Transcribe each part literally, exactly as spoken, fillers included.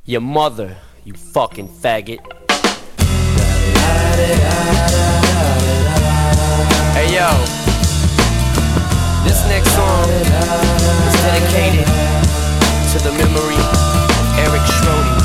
Your mother, you fucking faggot. Hey yo, this next song is dedicated to the memory of Eric Schrody.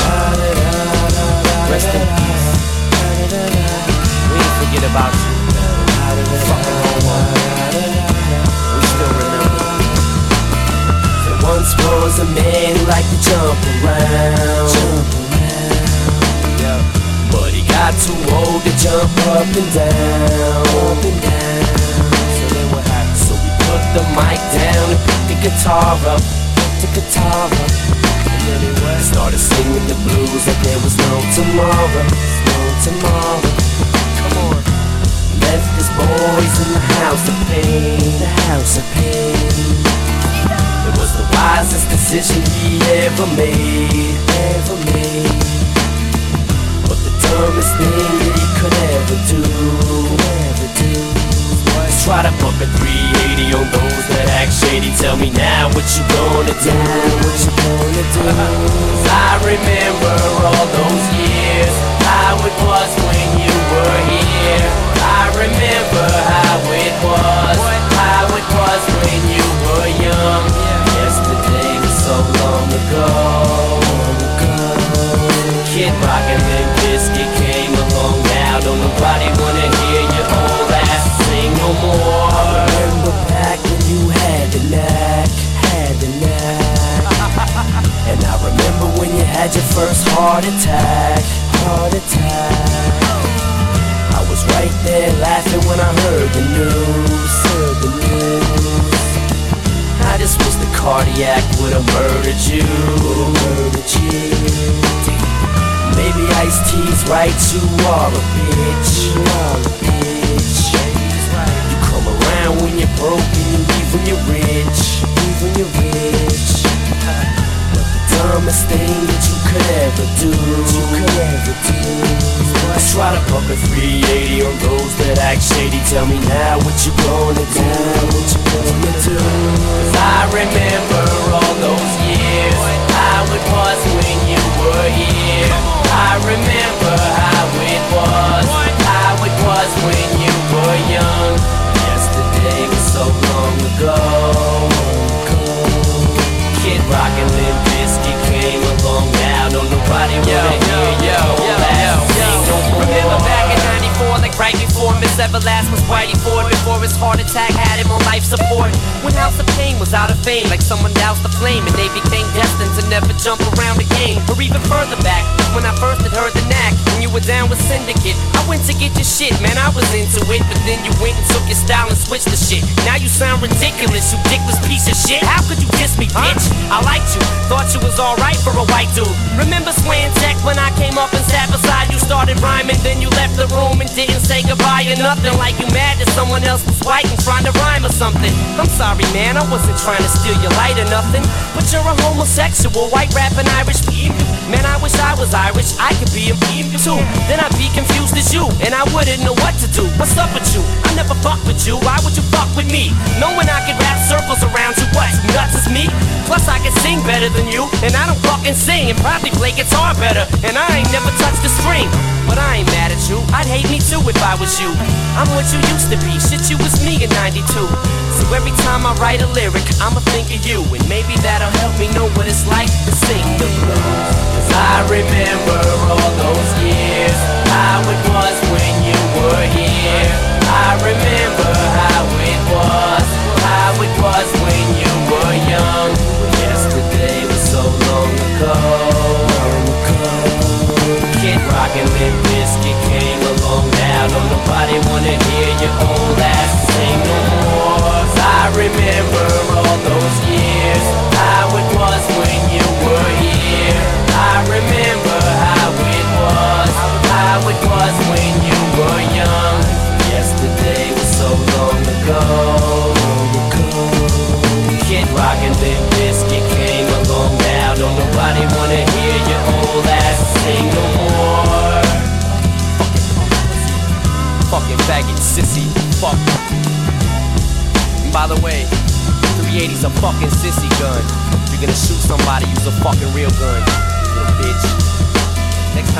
Rest in peace. We ain't forget about you. Fucking homo. We still remember. There once was a man who liked to jump around. Jump around. Yeah. But he got too old to jump up and down. Up and down. So then what happened? So we put the mic down and picked the guitar up. Picked the guitar up. And then he what? Started singing the blues like there was no tomorrow. No tomorrow. Come on. Left his boys in the house of pain. The house of pain. It was the wisest decision he ever made. Ever made. But the dumbest thing that he could ever do. Ever do. Was try to book a three eighty on those that act shady. Tell me now what you gonna do. What you gonna do? Cause I remember all those years, how it was when you were here. I remember how it was, how it was when you were young. Yesterday was so long ago. Kid Rock and Limp Bizkit came along now. Don't nobody wanna hear your old ass sing no more. I remember back when you had the knack, had the knack. And I remember when you had your first heart attack, heart attack. I was right there laughing when I heard the news, heard the news. I just wish the cardiac would've murdered you, murdered you. Maybe Ice-T's right, you are a bitch, you are a bitch. You come around when you're broke and you leave when you're rich, leave when you're rich. But the dumbest thing that you could ever do, you could ever do, was try to buck a three eighty on those that act shady. Tell me now what you gonna do, what you gonna do. Cause I remember all those years, how it was when you were here. I remember how it was, how it was when you were young. Yesterday was so long ago. Kid Rock and Limp Bizkit came along now. Don't nobody wanna hear your old ass sing no more. Remember back in ninety-four, like right before Miss Everlast was Whitey Ford, before his heart attack had him on life support. When House of Pain was out of fame, like someone doused the flame, and they became destined to never jump around again. Or even further back, when I first had heard the knack, when you were down with Syndicate, I went to get your shit, man, I was into it. But then you went and took your style and switched the shit. Now you sound ridiculous, you dickless piece of shit. How could you diss me, bitch? I liked you, thought you was alright for a white dude. Remember swaying tech when I came up and sat beside you, started rhyming, then you left the room and didn't say goodbye or nothing. Like you mad that someone else was white and trying to rhyme or something. I'm sorry, man, I wasn't trying to steal your light or nothing. But you're a homosexual, white rapping Irish. Man, I wish I was Irish, I could be a too. Then I'd be confused as you, and I wouldn't know what to do. What's up with you? I never fuck with you, why would you fuck with me? Knowing I could wrap circles around you, what? Nuts is me? Plus I can sing better than you, and I don't fucking sing, and probably play guitar better. And I ain't never touched the string, but I ain't mad at you, I'd hate me too if I was you. I'm what you used to be, shit you was me in ninety-two. So every time I write a lyric, I'ma think of you, and maybe that'll help me know what it's like to sing the blues. Cause I remember all those years, how it was when you were here. I remember how it was, how it was when you were young. Yesterday was so long ago. Kid Rock and Limp Bizkit came along now. Don't nobody wanna hear your old ass sing no more. I remember all those years, how it was when you were here. I remember how it was, how it was when you were young. Yesterday was so long ago. Kid Rock and Limp Bizkit came along now. Don't nobody wanna hear your old ass sing no more. Fucking faggot sissy, fuck. And by the way, three eighty's a fucking sissy gun. If you're gonna shoot somebody, use a fucking real gun.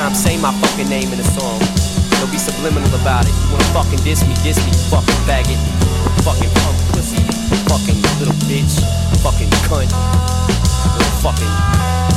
time, say my fucking name in a song. Don't be subliminal about it. You wanna fucking diss me, diss me, fucking faggot. Fucking punk pussy. Fucking little bitch. Fucking cunt. Little fucking